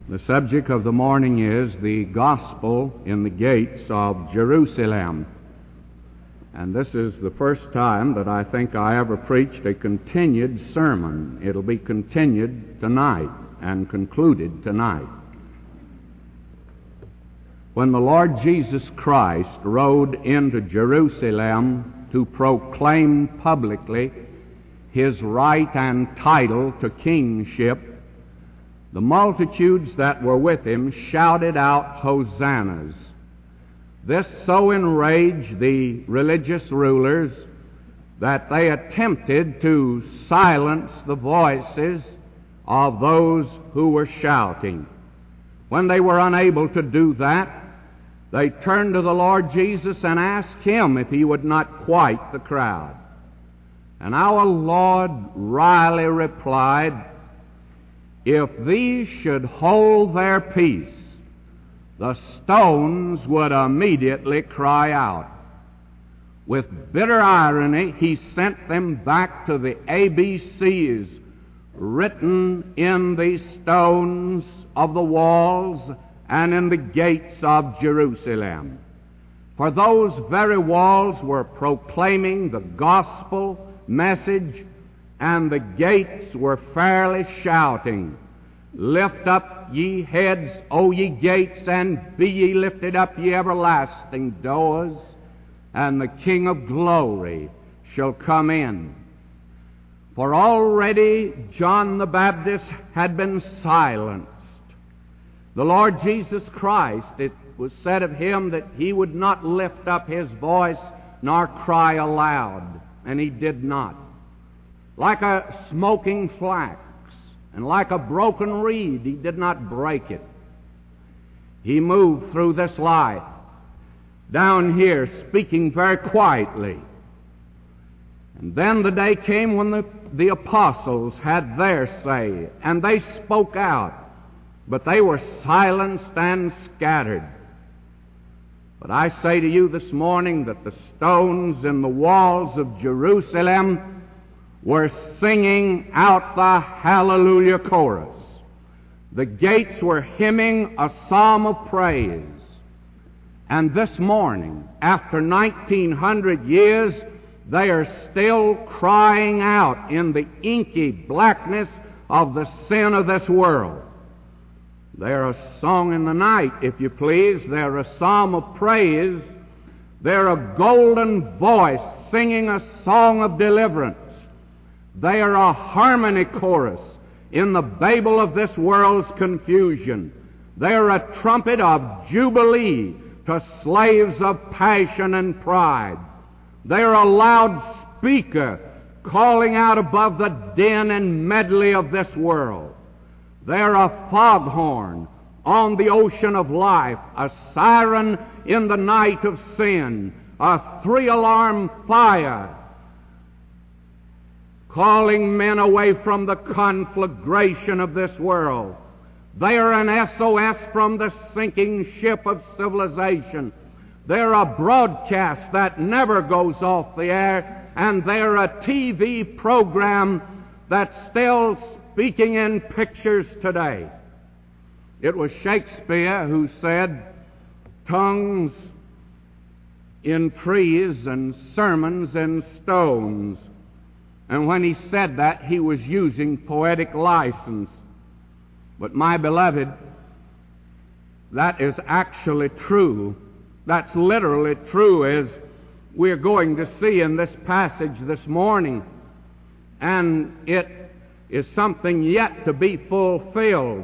The subject of the morning is the gospel in the gates of Jerusalem. And this is the first time that I think I ever preached a continued sermon. It'll be continued tonight and concluded tonight. When the Lord Jesus Christ rode into Jerusalem to proclaim publicly His right and title to kingship, the multitudes that were with Him shouted out hosannas. This so enraged the religious rulers that they attempted to silence the voices of those who were shouting. When they were unable to do that, they turned to the Lord Jesus and asked Him if He would not quiet the crowd. And our Lord wryly replied, "If these should hold their peace, the stones would immediately cry out." With bitter irony, He sent them back to the ABCs written in the stones of the walls and in the gates of Jerusalem. For those very walls were proclaiming the gospel message, and the gates were fairly shouting, "Lift up ye heads, O ye gates, and be ye lifted up, ye everlasting doors, and the King of glory shall come in." For already John the Baptist had been silenced. The Lord Jesus Christ, it was said of Him that He would not lift up His voice nor cry aloud, and He did not. Like a smoking flax and like a broken reed, He did not break it. He moved through this life, down here, speaking very quietly. And then the day came when the apostles had their say, and they spoke out, but they were silenced and scattered. But I say to you this morning that the stones in the walls of Jerusalem were singing out the Hallelujah chorus. The gates were hymning a psalm of praise. And this morning, after 1900 years, they are still crying out in the inky blackness of the sin of this world. They're a song in the night, if you please. They're a psalm of praise. They're a golden voice singing a song of deliverance. They are a harmony chorus in the babel of this world's confusion. They are a trumpet of jubilee to slaves of passion and pride. They are a loud speaker calling out above the din and medley of this world. They are a foghorn on the ocean of life, a siren in the night of sin, a three-alarm fire calling men away from the conflagration of this world. They are an SOS from the sinking ship of civilization. They're a broadcast that never goes off the air, and they're a TV program that's still speaking in pictures today. It was Shakespeare who said, "Tongues in trees and sermons in stones." And when he said that, he was using poetic license. But my beloved, that is actually true. That's literally true, as we're going to see in this passage this morning. And it is something yet to be fulfilled.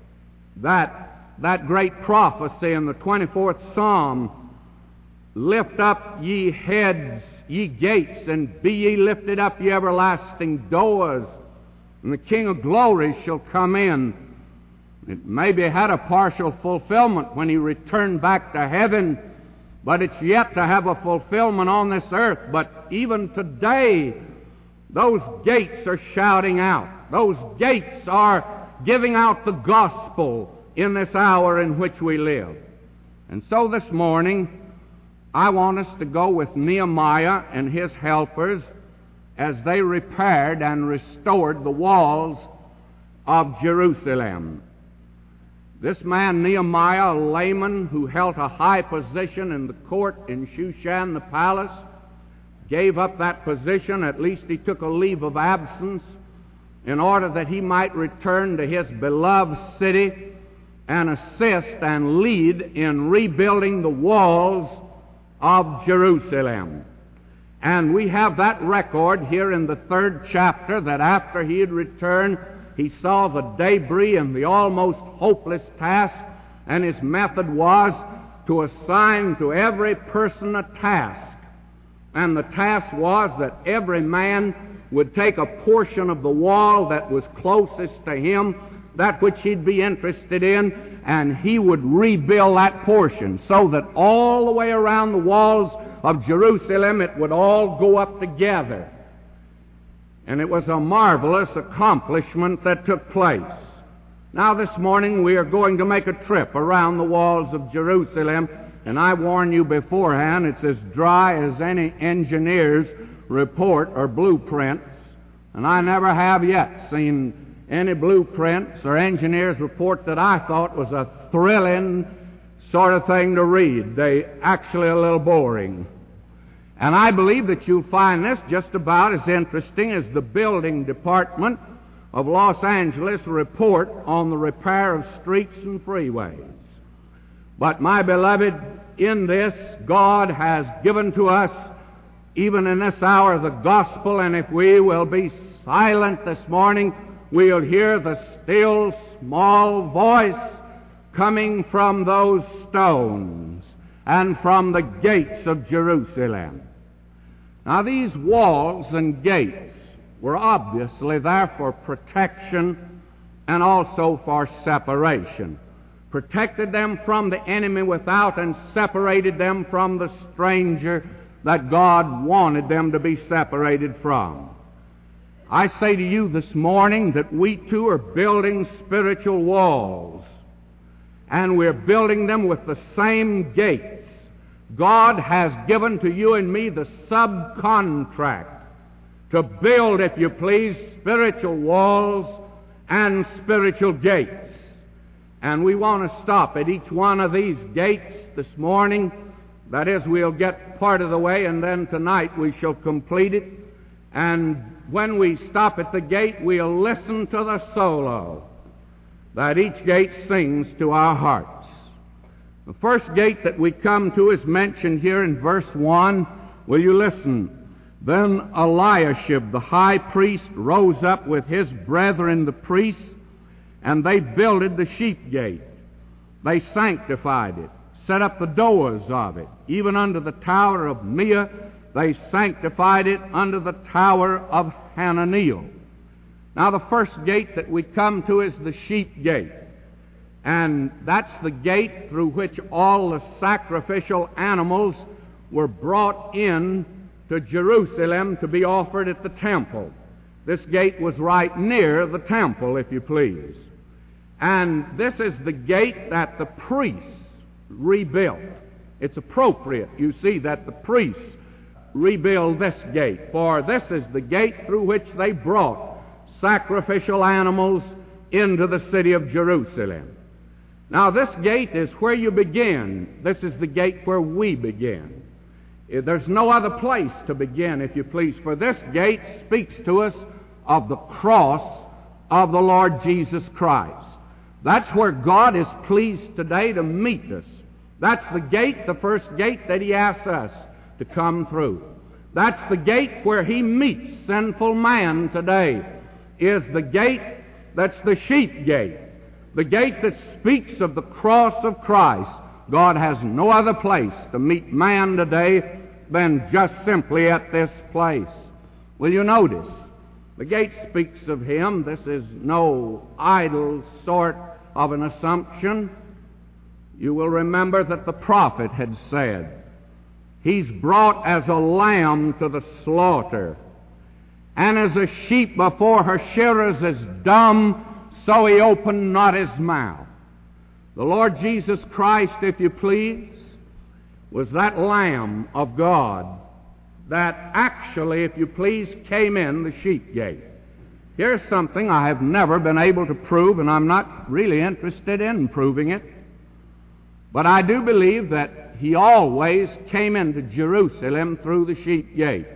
That great prophecy in the 24th Psalm, "Lift up ye heads, ye gates, and be ye lifted up, ye everlasting doors, and the King of glory shall come in." It maybe had a partial fulfillment when He returned back to heaven, but it's yet to have a fulfillment on this earth. But even today, those gates are shouting out. Those gates are giving out the gospel in this hour in which we live. And so this morning, I want us to go with Nehemiah and his helpers as they repaired and restored the walls of Jerusalem. This man Nehemiah, a layman who held a high position in the court in Shushan the palace, gave up that position. At least he took a leave of absence in order that he might return to his beloved city and assist and lead in rebuilding the walls of Jerusalem. And we have that record here in the 3rd chapter, that after he had returned, he saw the debris and the almost hopeless task, and his method was to assign to every person a task. And the task was that every man would take a portion of the wall that was closest to him, that which he'd be interested in, and he would rebuild that portion, so that all the way around the walls of Jerusalem it would all go up together. And it was a marvelous accomplishment that took place. Now this morning we are going to make a trip around the walls of Jerusalem, and I warn you beforehand, it's as dry as any engineer's report or blueprints, and I never have yet seen any blueprints or engineer's report that I thought was a thrilling sort of thing to read. They actually are a little boring. And I believe that you'll find this just about as interesting as the building department of Los Angeles report on the repair of streets and freeways. But my beloved, in this, God has given to us, even in this hour, the gospel, and if we will be silent this morning, we'll hear the still small voice coming from those stones and from the gates of Jerusalem. Now these walls and gates were obviously there for protection and also for separation. Protected them from the enemy without and separated them from the stranger that God wanted them to be separated from. I say to you this morning that we too are building spiritual walls, and we're building them with the same gates. God has given to you and me the subcontract to build, if you please, spiritual walls and spiritual gates. And we want to stop at each one of these gates this morning. That is, we'll get part of the way, and then tonight we shall complete it. And when we stop at the gate, we'll listen to the solo that each gate sings to our hearts. The first gate that we come to is mentioned here in verse 1. Will you listen? Then Eliashib, the high priest, rose up with his brethren the priests, and they builded the sheep gate. They sanctified it, set up the doors of it, even under the tower of Meah. They sanctified it under the tower of Hananiel. Now the first gate that we come to is the sheep gate. And that's the gate through which all the sacrificial animals were brought in to Jerusalem to be offered at the temple. This gate was right near the temple, if you please. And this is the gate that the priests rebuilt. It's appropriate, you see, that the priests rebuild this gate, for this is the gate through which they brought sacrificial animals into the city of Jerusalem. Now this gate is where you begin. This is the gate where we begin. There's no other place to begin, if you please, for this gate speaks to us of the cross of the Lord Jesus Christ. That's where God is pleased today to meet us. That's the gate, the first gate that He asks us to come through. That's the gate where He meets sinful man today, is the gate that's the sheep gate, the gate that speaks of the cross of Christ. God has no other place to meet man today than just simply at this place. Will you notice? The gate speaks of Him. This is no idle sort of an assumption. You will remember that the prophet had said, He's brought as a lamb to the slaughter, and as a sheep before her shearers is dumb, so He opened not His mouth. The Lord Jesus Christ, if you please, was that Lamb of God that actually, if you please, came in the sheep gate. Here's something I have never been able to prove, and I'm not really interested in proving it. But I do believe that he always came into Jerusalem through the sheep gate.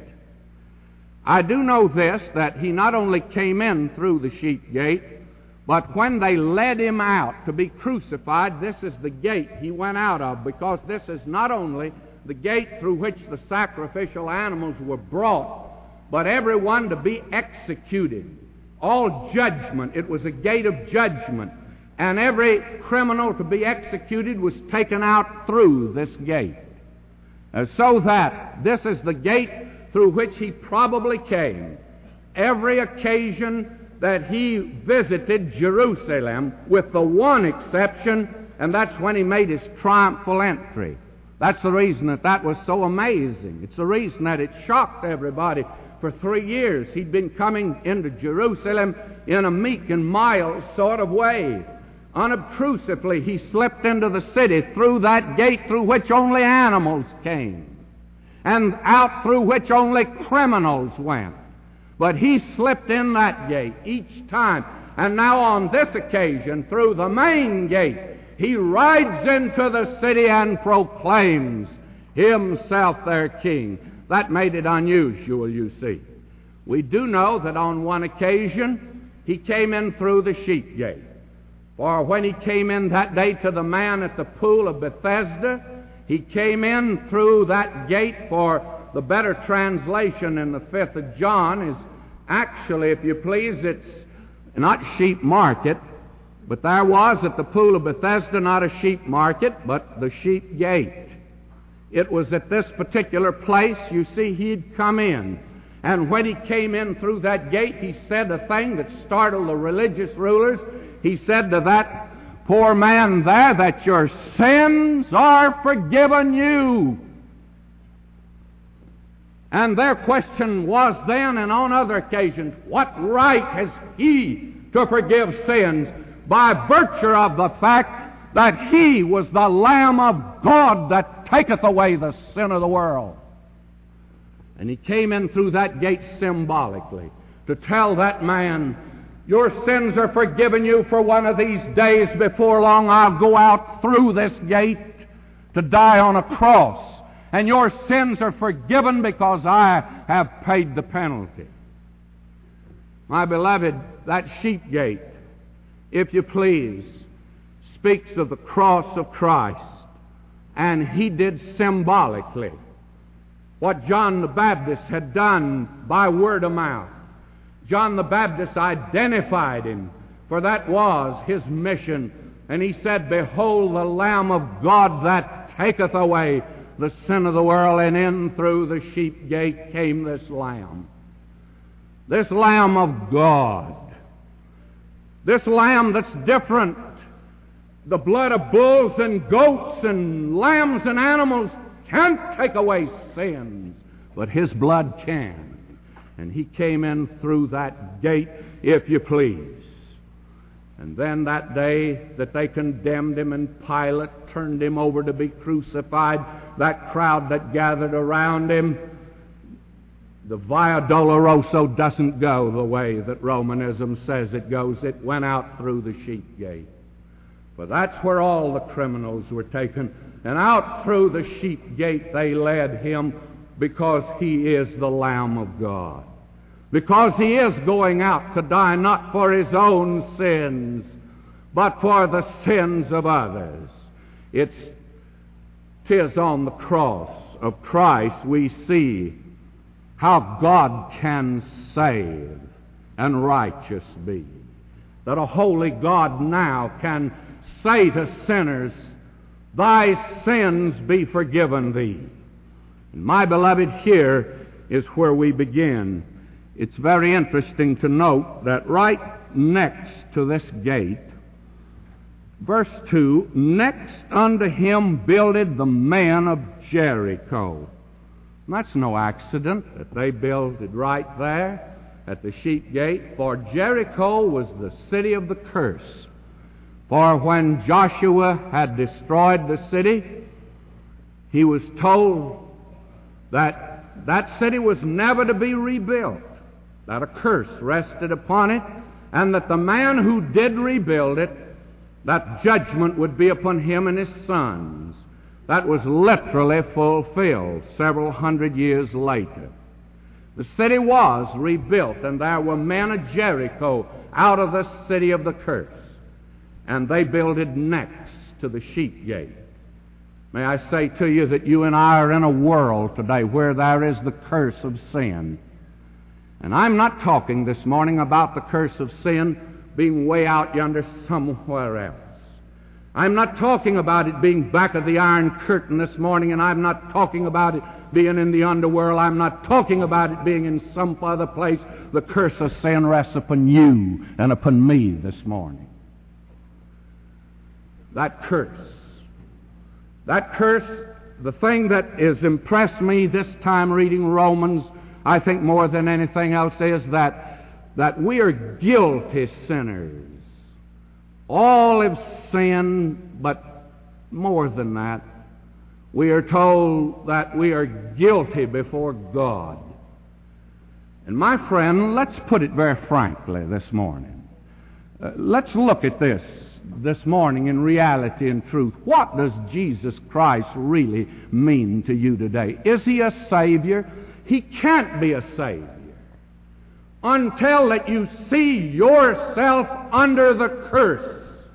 I do know this, that he not only came in through the sheep gate, but when they led him out to be crucified, this is the gate he went out of, because this is not only the gate through which the sacrificial animals were brought, but everyone to be executed. All judgment. It was a gate of judgment. And every criminal to be executed was taken out through this gate. So that this is the gate through which he probably came. Every occasion that he visited Jerusalem, with the one exception, and that's when he made his triumphal entry. That's the reason that was so amazing. It's the reason that it shocked everybody. For 3 years he'd been coming into Jerusalem in a meek and mild sort of way. Unobtrusively he slipped into the city through that gate through which only animals came, and out through which only criminals went. But he slipped in that gate each time. And now on this occasion, through the main gate, he rides into the city and proclaims himself their king. That made it unusual, you see. We do know that on one occasion he came in through the sheep gate. For when he came in that day to the man at the pool of Bethesda, he came in through that gate. For the better translation in the 5th of John is actually, if you please, it's not sheep market, but there was at the pool of Bethesda not a sheep market, but the sheep gate. It was at this particular place, you see, he'd come in. And when he came in through that gate, he said a thing that startled the religious rulers. He said to that poor man there that your sins are forgiven you. And their question was then and on other occasions, what right has he to forgive sins? By virtue of the fact that he was the Lamb of God that taketh away the sin of the world. And he came in through that gate symbolically to tell that man, your sins are forgiven you. For one of these days before long I'll go out through this gate to die on a cross. And your sins are forgiven because I have paid the penalty. My beloved, that sheep gate, if you please, speaks of the cross of Christ. And he did symbolically what John the Baptist had done by word of mouth. John the Baptist identified him, for that was his mission. And he said, behold the Lamb of God that taketh away the sin of the world. And in through the sheep gate came this Lamb. This Lamb of God. This Lamb that's different. The blood of bulls and goats and lambs and animals can't take away sins, but his blood can. And he came in through that gate, if you please. And then that day that they condemned him and Pilate turned him over to be crucified, that crowd that gathered around him, the Via Dolorosa doesn't go the way that Romanism says it goes. It went out through the sheep gate. For that's where all the criminals were taken. And out through the sheep gate they led him, because he is the Lamb of God. Because he is going out to die not for his own sins, but for the sins of others. 'Tis on the cross of Christ we see how God can save and righteous be. That a holy God now can say to sinners, thy sins be forgiven thee. And my beloved, here is where we begin. It's very interesting to note that right next to this gate, verse 2, next unto him builded the men of Jericho. And that's no accident that they builded right there at the sheep gate, for Jericho was the city of the curse. For when Joshua had destroyed the city, he was told that that city was never to be rebuilt. that a curse rested upon it, and that the man who did rebuild it, that judgment would be upon him and his sons. That was literally fulfilled several hundred years later. The city was rebuilt, and there were men of Jericho out of the city of the curse, and they builded next to the sheep gate. May I say to you that you and I are in a world today where there is the curse of sin. And I'm not talking this morning about the curse of sin being way out yonder somewhere else. I'm not talking about it being back of the Iron Curtain this morning, and I'm not talking about it being in the underworld. I'm not talking about it being in some other place. The curse of sin rests upon you and upon me this morning. That curse, the thing that has impressed me this time reading Romans, I think more than anything else, is that we are guilty sinners. All have sinned, but more than that, we are told that we are guilty before God. And my friend, let's put it very frankly this morning. Let's look at this morning in reality and truth. What does Jesus Christ really mean to you today? Is He a Savior? He can't be a Savior until that you see yourself under the curse.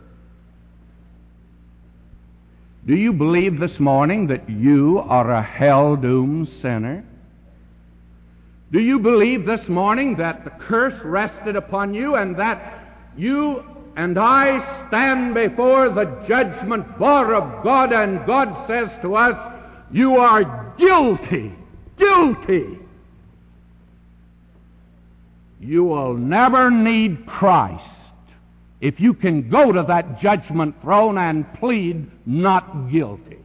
Do you believe this morning that you are a hell-doomed sinner? Do you believe this morning that the curse rested upon you and that you and I stand before the judgment bar of God, and God says to us, you are guilty, guilty. You will never need Christ if you can go to that judgment throne and plead not guilty.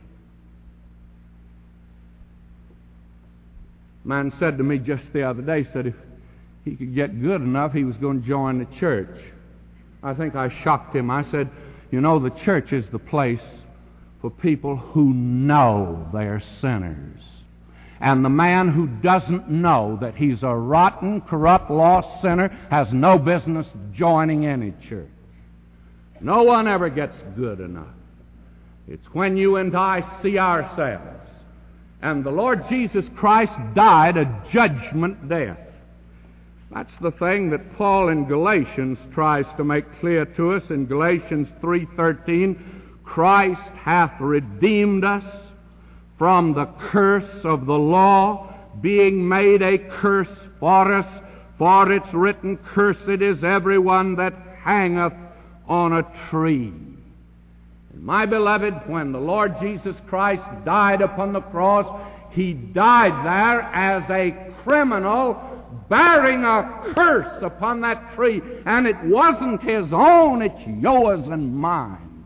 A man said to me just the other day, said if he could get good enough, he was going to join the church. I think I shocked him. I said, you know, the church is the place for people who know they're sinners. And the man who doesn't know that he's a rotten, corrupt, lost sinner has no business joining any church. No one ever gets good enough. It's when you and I see ourselves. And the Lord Jesus Christ died a judgment death. That's the thing that Paul in Galatians tries to make clear to us. In Galatians 3:13, Christ hath redeemed us from the curse of the law, being made a curse for us. For it's written, cursed is everyone that hangeth on a tree. And my beloved, when the Lord Jesus Christ died upon the cross, He died there as a criminal, bearing a curse upon that tree. And it wasn't His own, it's yours and mine.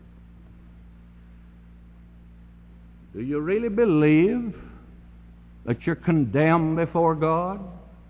Do you really believe that you're condemned before God?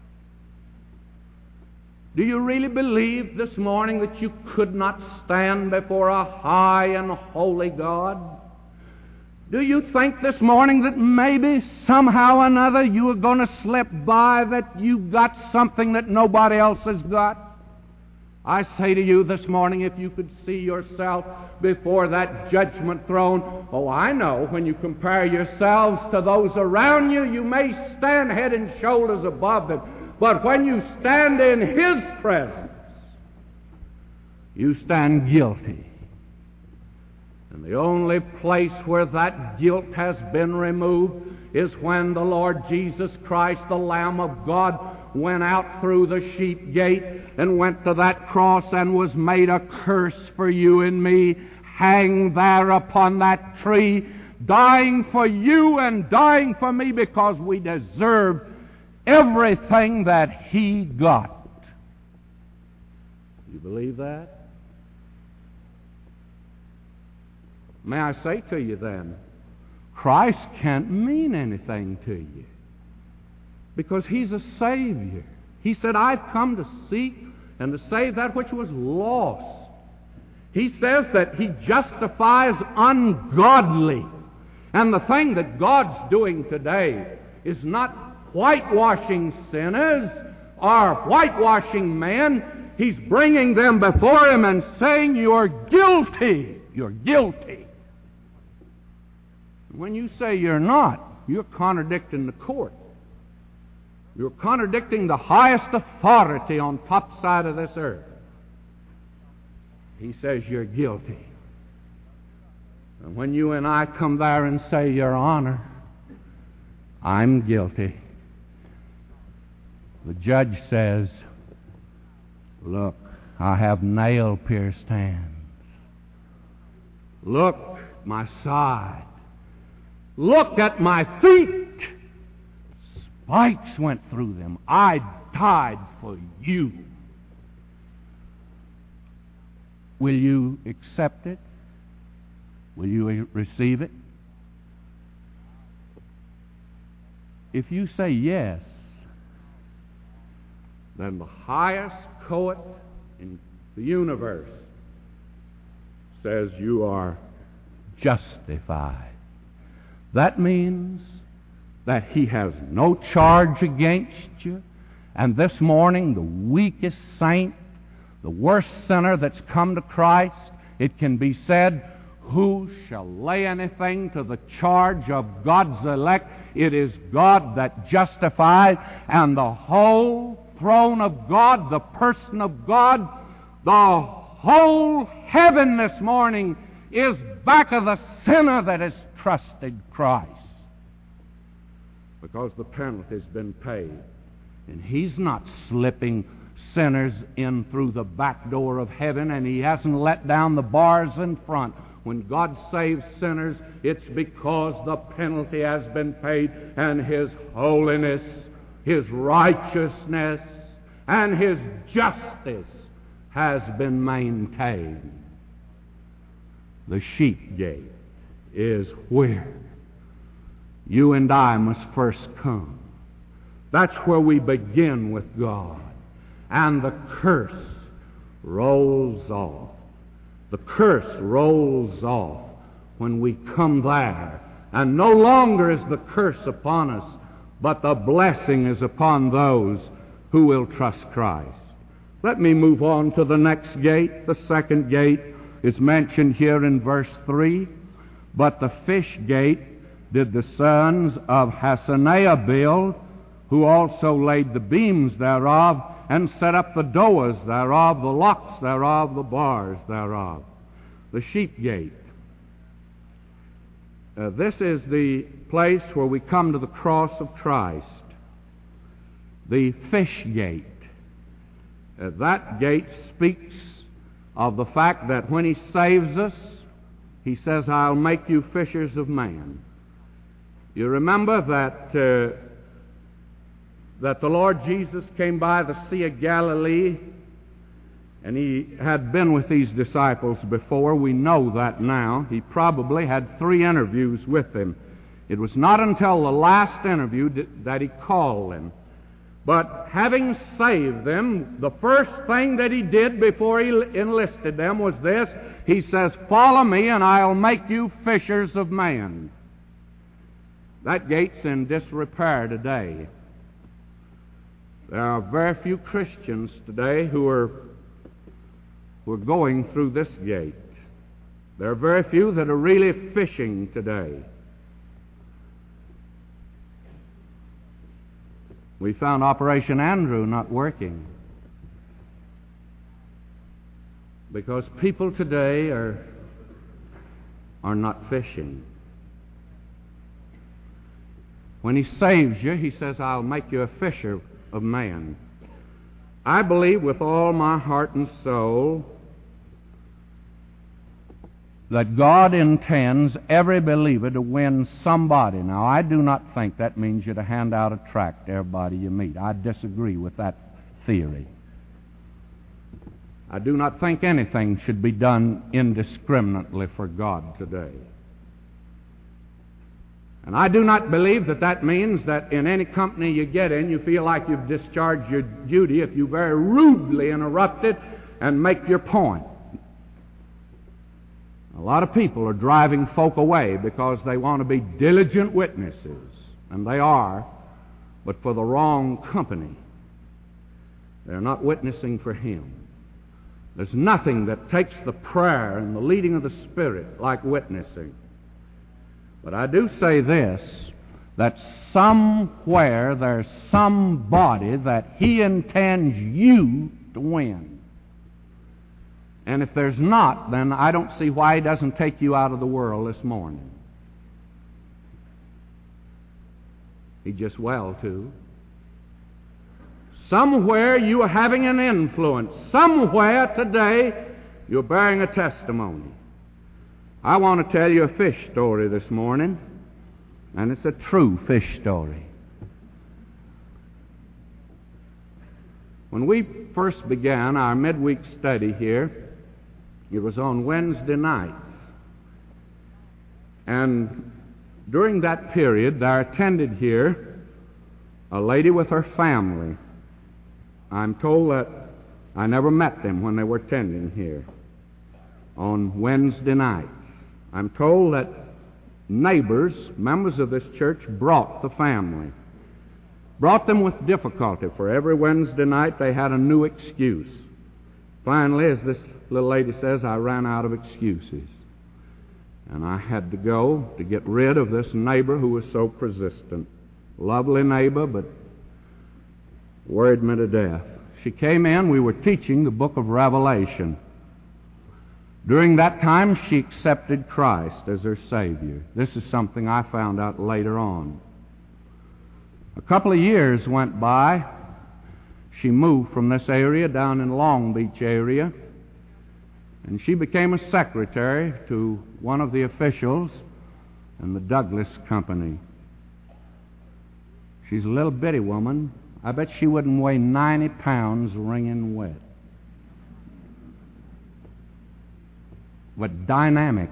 Do you really believe this morning that you could not stand before a high and holy God? Do you think this morning that maybe somehow or another you are going to slip by, that you've got something that nobody else has got? I say to you this morning, if you could see yourself before that judgment throne, oh, I know when you compare yourselves to those around you, you may stand head and shoulders above them. But when you stand in His presence, you stand guilty. And the only place where that guilt has been removed is when the Lord Jesus Christ, the Lamb of God, went out through the sheep gate and went to that cross and was made a curse for you and me, hanged there upon that tree, dying for you and dying for me because we deserved everything that He got. You believe that? May I say to you then, Christ can't mean anything to you because He's a Savior. He said, I've come to seek and to save that which was lost. He says that He justifies ungodly. And the thing that God's doing today is not whitewashing sinners or whitewashing men, he's bringing them before him and saying, "You're guilty. You're guilty." When you say you're not, you're contradicting the court. You're contradicting the highest authority on top side of this earth. He says you're guilty. And when you and I come there and say, "Your Honor, I'm guilty," the judge says, "Look, I have nail-pierced hands. Look, my side. Look at my feet. Spikes went through them. I died for you." Will you accept it? Will you receive it? If you say yes, then the highest court in the universe says you are justified. That means that he has no charge against you. And this morning, the weakest saint, the worst sinner that's come to Christ, it can be said, "Who shall lay anything to the charge of God's elect? It is God that justifies." And the whole throne of God, the person of God, the whole heaven this morning is back of the sinner that has trusted Christ. Because the penalty's been paid. And he's not slipping sinners in through the back door of heaven, and he hasn't let down the bars in front. When God saves sinners, it's because the penalty has been paid, and His holiness, His righteousness, and His justice has been maintained. The sheep gate is where you and I must first come. That's where we begin with God. And the curse rolls off. The curse rolls off when we come there. And no longer is the curse upon us, but the blessing is upon those who will trust Christ. Let me move on to the next gate. The second gate is mentioned here in verse 3. "But the fish gate did the sons of Hassenaah build, who also laid the beams thereof, and set up the doors thereof, the locks thereof, the bars thereof." The sheep gate. This is the place where we come to the cross of Christ. The fish gate. That gate speaks of the fact that when He saves us, He says, "I'll make you fishers of men." You remember that the Lord Jesus came by the Sea of Galilee, and He had been with these disciples before. We know that now. He probably had 3 interviews with them. It was not until the last interview that He called them. But having saved them, the first thing that He did before He enlisted them was this. He says, "Follow me, and I'll make you fishers of men." That gate's in disrepair today. There are very few Christians today who are going through this gate. There are very few that are really fishing today. We found Operation Andrew not working because people today are not fishing. When He saves you, He says, "I'll make you a fisher of man." I believe with all my heart and soul that God intends every believer to win somebody. Now, I do not think that means you to hand out a tract to everybody you meet. I disagree with that theory. I do not think anything should be done indiscriminately for God today. And I do not believe that means that in any company you get in, you feel like you've discharged your duty if you very rudely interrupt it and make your point. A lot of people are driving folk away because they want to be diligent witnesses, and they are, but for the wrong company. They're not witnessing for Him. There's nothing that takes the prayer and the leading of the Spirit like witnessing. But I do say this, that somewhere there's somebody that He intends you to win. And if there's not, then I don't see why He doesn't take you out of the world this morning. He'd just well to. Somewhere you are having an influence. Somewhere today you're bearing a testimony. I want to tell you a fish story this morning, and it's a true fish story. When we first began our midweek study here, it was on Wednesday nights. And during that period, there attended here a lady with her family. I'm told that I never met them when they were attending here on Wednesday nights. I'm told that neighbors, members of this church, brought the family. Brought them with difficulty, for every Wednesday night they had a new excuse. Finally, as this little lady says, I ran out of excuses. And I had to go to get rid of this neighbor who was so persistent. Lovely neighbor, but worried me to death. She came in, we were teaching the book of Revelation. During that time, she accepted Christ as her Savior. This is something I found out later on. A couple of years went by. She moved from this area down in Long Beach area, and she became a secretary to one of the officials in the Douglas Company. She's a little bitty woman. I bet she wouldn't weigh 90 pounds wringing wet. But dynamic.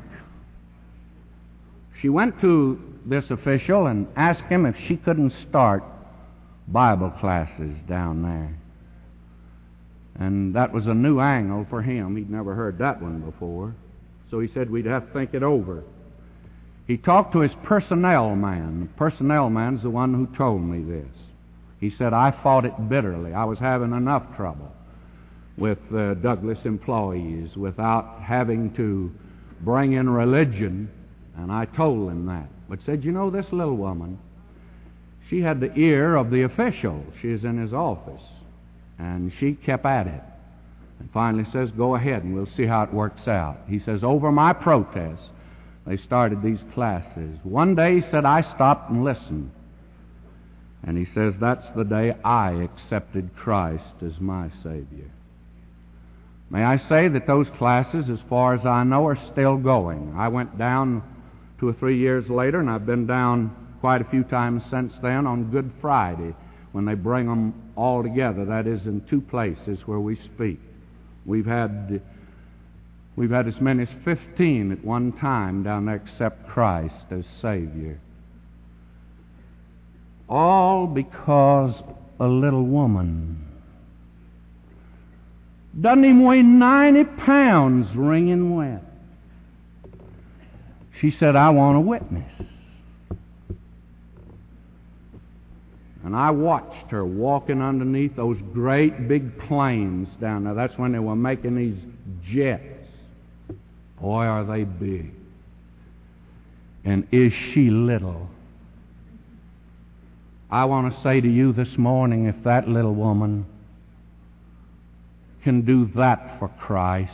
She went to this official and asked him if she couldn't start Bible classes down there. And that was a new angle for him. He'd never heard that one before. So he said we'd have to think it over. He talked to his personnel man. The personnel man's the one who told me this. He said, I fought it bitterly. I was having enough trouble with Douglas employees without having to bring in religion, and I told him that. But said, you know, this little woman, she had the ear of the official. She's in his office, and she kept at it. And finally says, go ahead and we'll see how it works out. He says, over my protest, they started these classes. One day, he said, I stopped and listened. And he says, that's the day I accepted Christ as my Savior. May I say that those classes, as far as I know, are still going. I went down 2 or 3 years later, and I've been down quite a few times since then on Good Friday, when they bring them all together. That is, in 2 places where we speak. We've had as many as 15 at one time down there accept Christ as Savior. All because a little woman doesn't even weigh 90 pounds wringing wet. She said, I want a witness. And I watched her walking underneath those great big planes down there. That's when they were making these jets. Boy, are they big. And is she little. I want to say to you this morning, if that little woman can do that for Christ,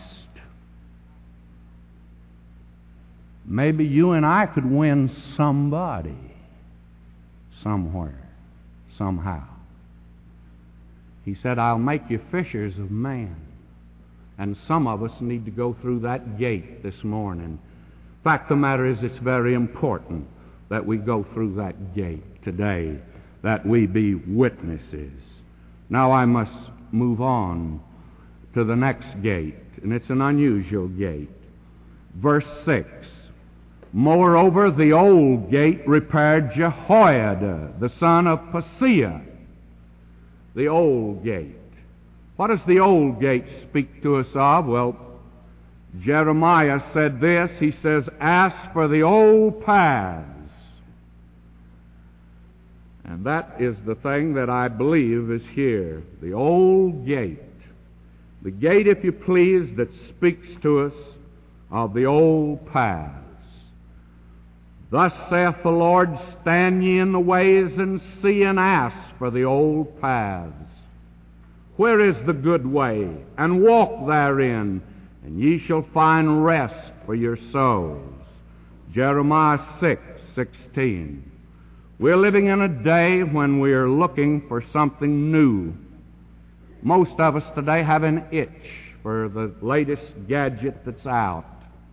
maybe you and I could win somebody, somewhere, somehow. He said, I'll make you fishers of men. And some of us need to go through that gate this morning. Fact of the matter is, it's very important that we go through that gate today, that we be witnesses. Now I must move on to the next gate, and it's an unusual gate. Verse 6, moreover, the old gate repaired Jehoiada, the son of Paseah. The old gate. What does the old gate speak to us of? Well, Jeremiah said this. He says, ask for the old paths And that is the thing that I believe is here. The old gate. The gate, if you please, that speaks to us of the old paths. Thus saith the Lord, stand ye in the ways and see and ask for the old paths. Where is the good way? And walk therein, and ye shall find rest for your souls. Jeremiah 6:16. We're living in a day when we are looking for something new. Most of us today have an itch for the latest gadget that's out.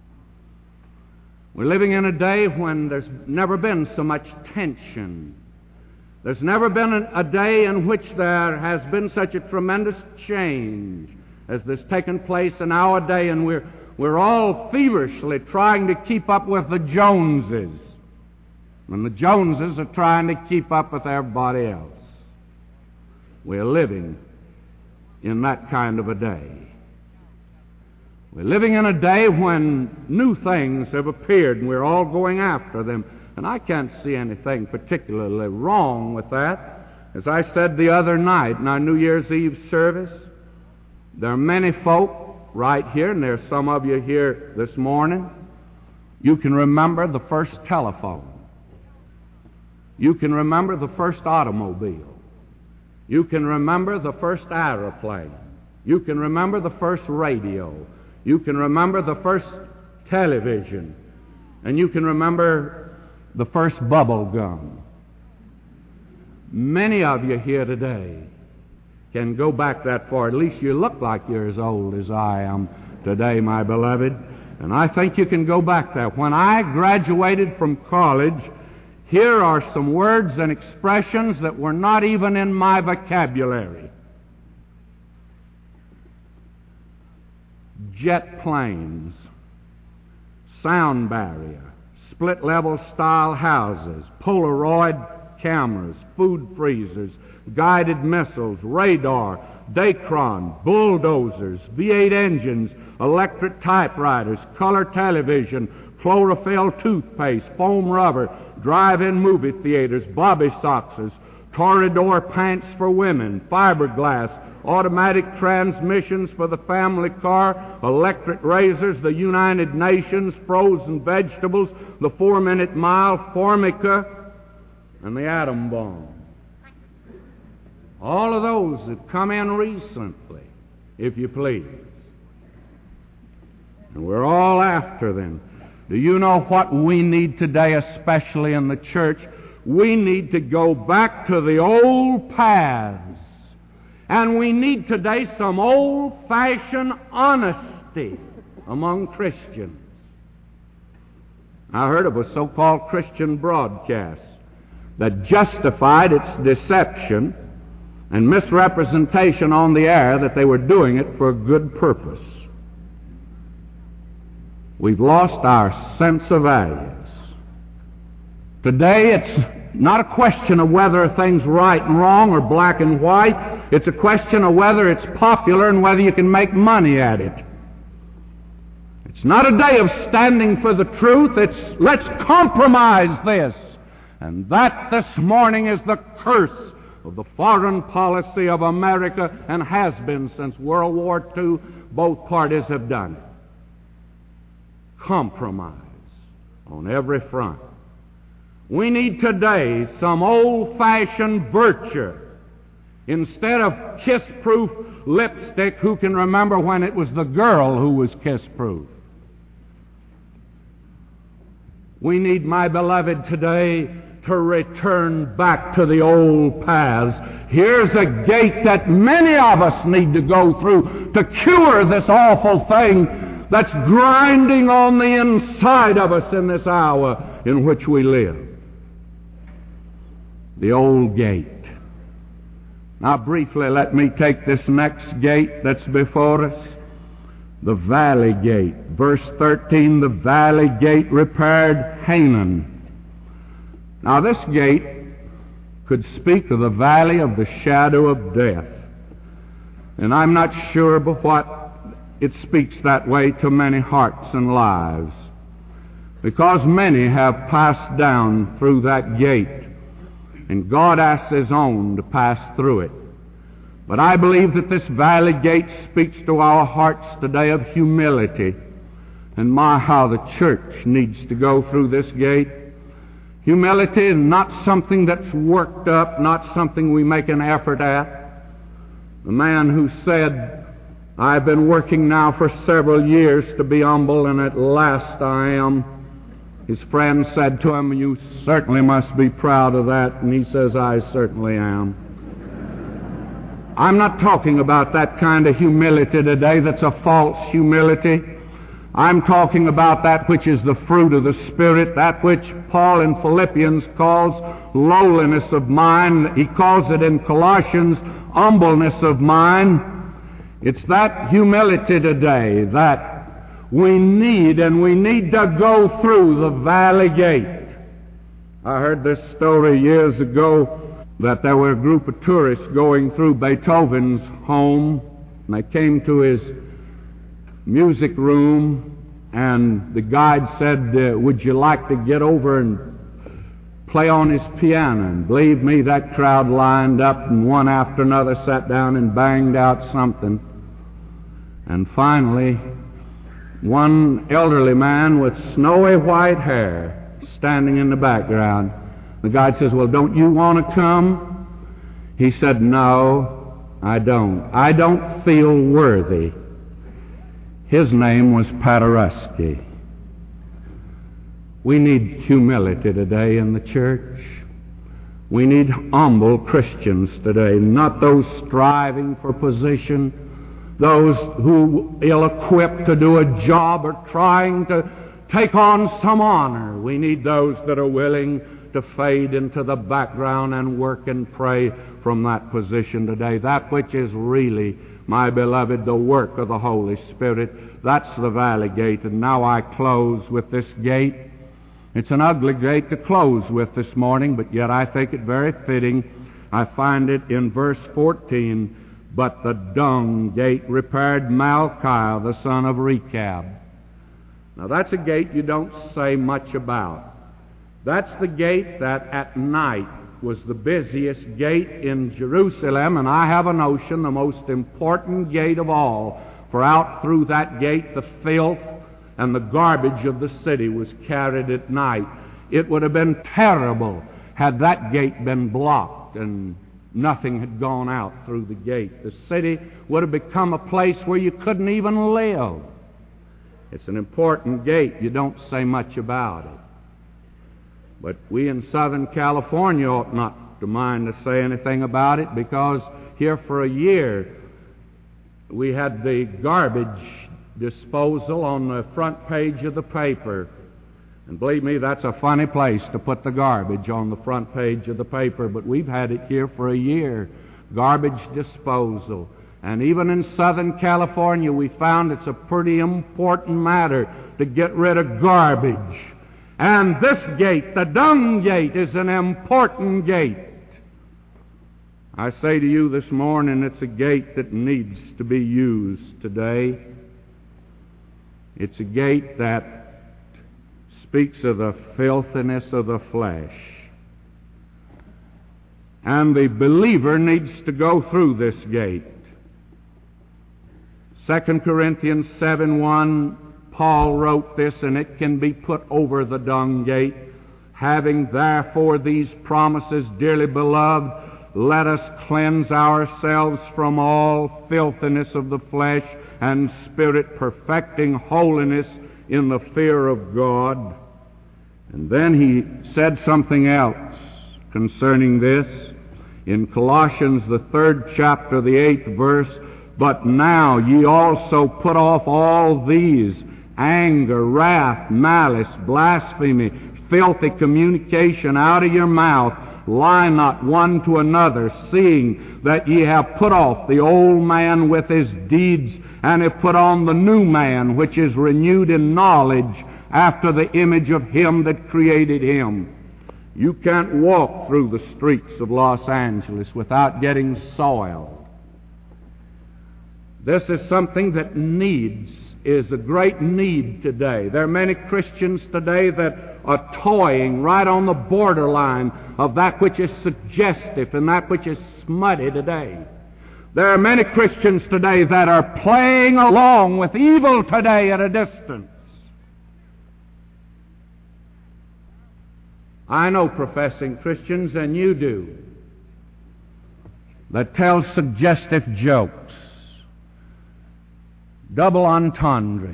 We're living in a day when there's never been so much tension. There's never been a day in which there has been such a tremendous change as this taken place in our day, and we're all feverishly trying to keep up with the Joneses. And the Joneses are trying to keep up with everybody else. We're living in that kind of a day. We're living in a day when new things have appeared and we're all going after them. And I can't see anything particularly wrong with that. As I said the other night in our New Year's Eve service, there are many folk right here, and there are some of you here this morning. You can remember the first telephone. You can remember the first automobile. You can remember the first aeroplane. You can remember the first radio. You can remember the first television. And you can remember the first bubble gum. Many of you here today can go back that far. At least you look like you're as old as I am today, my beloved. And I think you can go back there. When I graduated from college, here are some words and expressions that were not even in my vocabulary. Jet planes, sound barrier, split-level style houses, Polaroid cameras, food freezers, guided missiles, radar, Dacron, bulldozers, V8 engines, electric typewriters, color television, chlorophyll toothpaste, foam rubber, drive-in movie theaters, bobby soxers, corridor pants for women, fiberglass, automatic transmissions for the family car, electric razors, the United Nations, frozen vegetables, the 4-minute mile, Formica, and the atom bomb. All of those have come in recently, if you please. And we're all after them. Do you know what we need today, especially in the church? We need to go back to the old paths. And we need today some old-fashioned honesty among Christians. I heard of a so-called Christian broadcast that justified its deception and misrepresentation on the air that they were doing it for a good purpose. We've lost our sense of values. Today it's not a question of whether a thing's right and wrong or black and white. It's a question of whether it's popular and whether you can make money at it. It's not a day of standing for the truth. It's let's compromise this. And that this morning is the curse of the foreign policy of America, and has been since World War II. Both parties have done it. Compromise on every front. We need today some old-fashioned virtue. Instead of kiss-proof lipstick, who can remember when it was the girl who was kiss-proof? We need, my beloved, today to return back to the old paths. Here's a gate that many of us need to go through to cure this awful thing that's grinding on the inside of us in this hour in which we live. The old gate. Now briefly, let me take this next gate that's before us. The valley gate. Verse 13, the valley gate repaired Hanan. Now this gate could speak of the valley of the shadow of death. And I'm not sure but what it speaks that way to many hearts and lives, because many have passed down through that gate and God asks His own to pass through it. But I believe that this valley gate speaks to our hearts today of humility. And my, how the church needs to go through this gate. Humility is not something that's worked up, not something we make an effort at. The man who said, I've been working now for several years to be humble, and at last I am. His friend said to him, you certainly must be proud of that. And he says, I certainly am. I'm not talking about that kind of humility today that's a false humility. I'm talking about that which is the fruit of the Spirit, that which Paul in Philippians calls lowliness of mind. He calls it in Colossians humbleness of mind. It's that humility today that we need, and we need to go through the valley gate. I heard this story years ago that there were a group of tourists going through Beethoven's home, and they came to his music room, and the guide said, would you like to get over and play on his piano? And believe me, that crowd lined up, and one after another sat down and banged out something. And finally, one elderly man with snowy white hair standing in the background. The guide says, well, don't you want to come? He said, no, I don't. I don't feel worthy. His name was Paderewski. We need humility today in the church. We need humble Christians today, not those striving for position, those who ill-equipped to do a job or trying to take on some honor. We need those that are willing to fade into the background and work and pray from that position today. That which is really, my beloved, the work of the Holy Spirit. That's the valley gate. And now I close with this gate. It's an ugly gate to close with this morning, but yet I think it very fitting. I find it in verse 14. But the dung gate repaired Malchiah, the son of Rechab. Now that's a gate you don't say much about. That's the gate that at night was the busiest gate in Jerusalem, and I have a notion the most important gate of all, for out through that gate the filth and the garbage of the city was carried at night. It would have been terrible had that gate been blocked and nothing had gone out through the gate. The city would have become a place where you couldn't even live. It's an important gate. You don't say much about it. But we in Southern California ought not to mind to say anything about it, because here for a year we had the garbage disposal on the front page of the paper. And believe me, that's a funny place to put the garbage, on the front page of the paper. But we've had it here for a year, garbage disposal. And even in Southern California, we found it's a pretty important matter to get rid of garbage. And this gate, the dung gate, is an important gate. I say to you this morning, it's a gate that needs to be used today. It's a gate that speaks of the filthiness of the flesh. And the believer needs to go through this gate. 2 Corinthians 7:1, Paul wrote this, and it can be put over the dung gate. Having therefore these promises, dearly beloved, let us cleanse ourselves from all filthiness of the flesh and spirit, perfecting holiness in the fear of God. And then he said something else concerning this in Colossians, the 3rd chapter, the 8th verse. But now ye also put off all these: anger, wrath, malice, blasphemy, filthy communication out of your mouth. Lie not one to another, seeing that ye have put off the old man with his deeds, and have put on the new man, which is renewed in knowledge after the image of him that created him. You can't walk through the streets of Los Angeles without getting soiled. This is something that is a great need today. There are many Christians today that are toying right on the borderline of that which is suggestive and that which is smutty today. There are many Christians today that are playing along with evil today at a distance. I know professing Christians, and you do, that tell suggestive jokes, double entendre.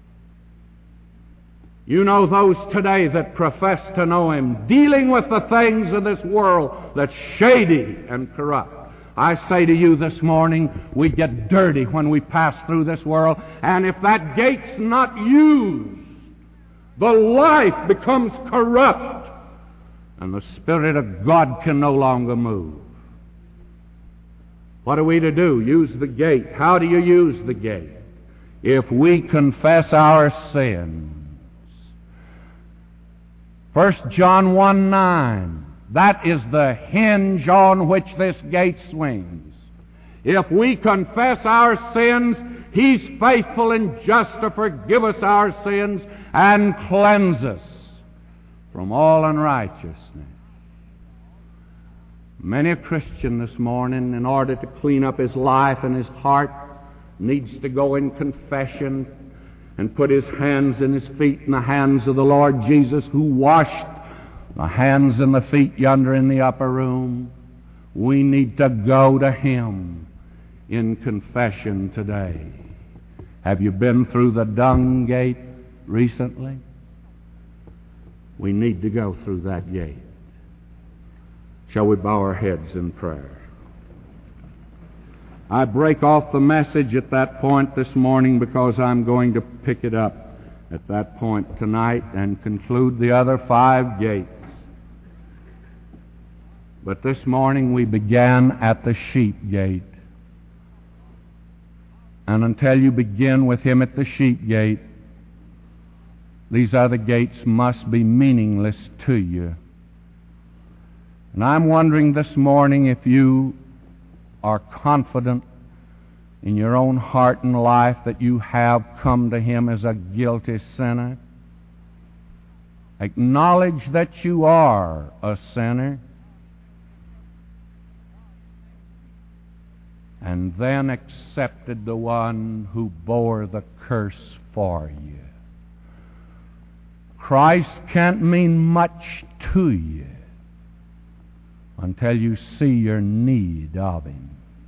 You know those today that profess to know Him, dealing with the things of this world that's shady and corrupt. I say to you this morning, we get dirty when we pass through this world, and if that gate's not used, the life becomes corrupt, and the Spirit of God can no longer move. What are we to do? Use the gate. How do you use the gate? If we confess our sins. 1 John 1:9. That is the hinge on which this gate swings. If we confess our sins, He's faithful and just to forgive us our sins and cleanse us from all unrighteousness. Many a Christian this morning, in order to clean up his life and his heart, needs to go in confession and put his hands and his feet in the hands of the Lord Jesus, who washed the hands and the feet yonder in the upper room. We need to go to Him in confession today. Have you been through the dung gate recently? We need to go through that gate. Shall we bow our heads in prayer? I break off the message at that point this morning because I'm going to pick it up at that point tonight and conclude the other 5 gates. But this morning we began at the sheep gate. And until you begin with Him at the sheep gate, these other gates must be meaningless to you. And I'm wondering this morning if you are confident in your own heart and life that you have come to Him as a guilty sinner. Acknowledge that you are a sinner, and then accepted the One who bore the curse for you. Christ can't mean much to you until you see your need of Him.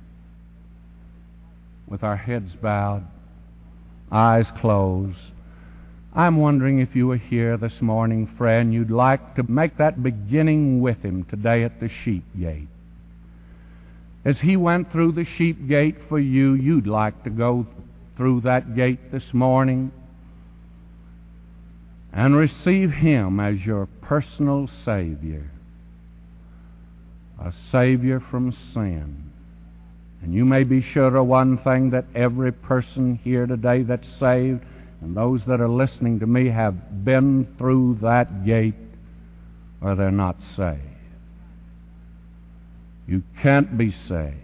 With our heads bowed, eyes closed, I'm wondering if you are here this morning, friend, you'd like to make that beginning with Him today at the sheep gate. As He went through the sheep gate for you, you'd like to go through that gate this morning and receive Him as your personal Savior, a Savior from sin. And you may be sure of one thing, that every person here today that's saved, and those that are listening to me, have been through that gate or they're not saved. You can't be saved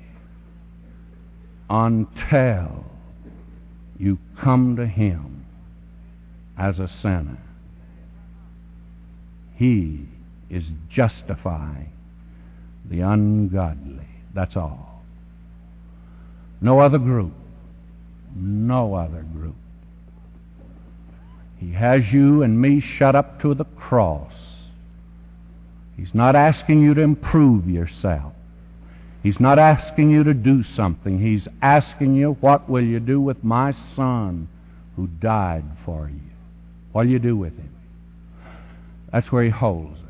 until you come to Him as a sinner. He is justifying the ungodly. That's all. No other group. No other group. He has you and me shut up to the cross. He's not asking you to improve yourself. He's not asking you to do something. He's asking you, what will you do with my Son who died for you? What will you do with Him? That's where He holds us.